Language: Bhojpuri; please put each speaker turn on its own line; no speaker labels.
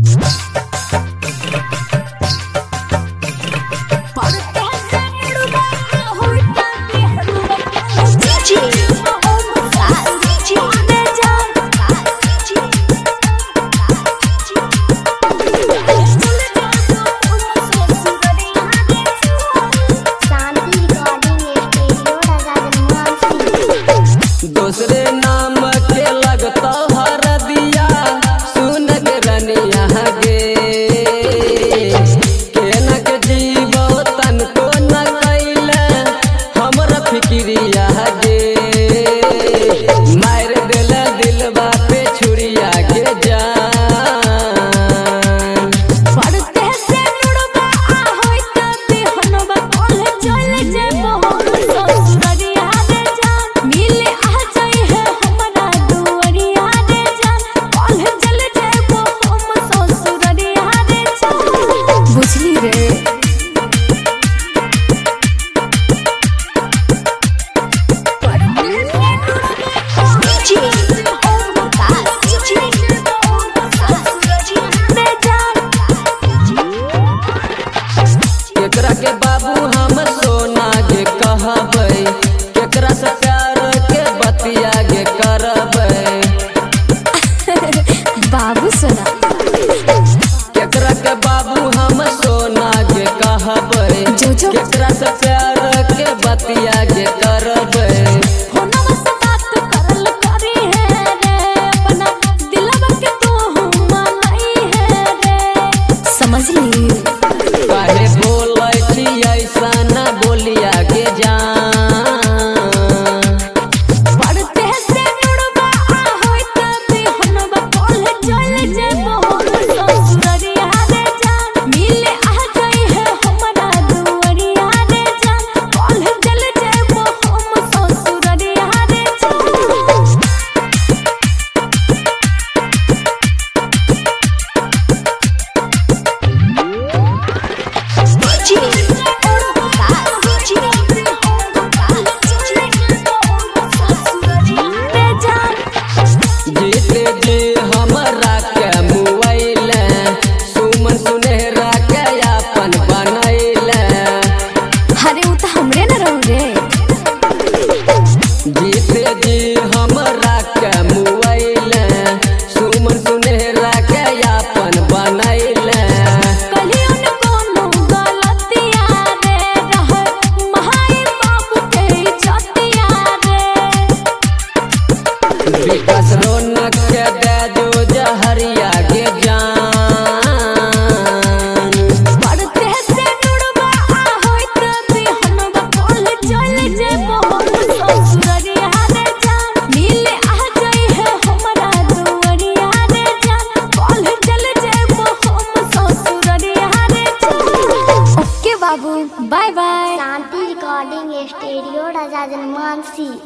दूसरे नाम के लगता हर दिया सुन के रनिया गे केना के जीवो तन को न कैले हमरा फिक्रिया गे मार दिल दिलवा पे छुरिया के जान
पड़ते से नुड़बा होई त देहनवा कोल चल जे बहुत ससुरिया रे जान मिले आ जाई है हमरा दुवरिया रे जान कोल चल जे बहुत ससुरिया रे जान बुझली रे
केकरा के बाबू हम सोना गे कहबै केकरा से प्यार के बतिया गे करबै
बाबू सोना
केकरा के बाबू हम सोना गे कहबै
जो
केकरा से प्यार के बतिया गे करबै
फोनवा से बात करल करी है रे अपना दिलवा के तू मनई है रे समझ ली
काहे बोलै छी ऐसा ना बोलिया गे जान
पड़ते से नुड़बा होई त देहनवा कोल चल जे बहुत ससुरिया रे जान मिले आ जाई है हमरा दुवरिया रे जान कोल चल जे बहुत ससुरिया रे जान
जीते जी हमरा के मोबाइल सुमन सुनहरा के अपन बनैले
अरे उ त हमरे न रहू रे
जीते जी हमरा के मोबाइल सुमन सुनहरा के अपन बनैले
कलियों न कोनो गलतिया रे रह महाई बाबू के इज्जतिया रे
विकास रौनक के दे जो जहरिया गे जान
पड़ते से नुड़बा होई त देहनवा कोल चल जे बहुत ससुरिया रे जान मिले आ जाई है हमरा दुवरिया रे जान कोल चल जे बहुत ससुरिया रे जान ओके बाबू bye bye
Shanti recording studio राजा जनमानसी।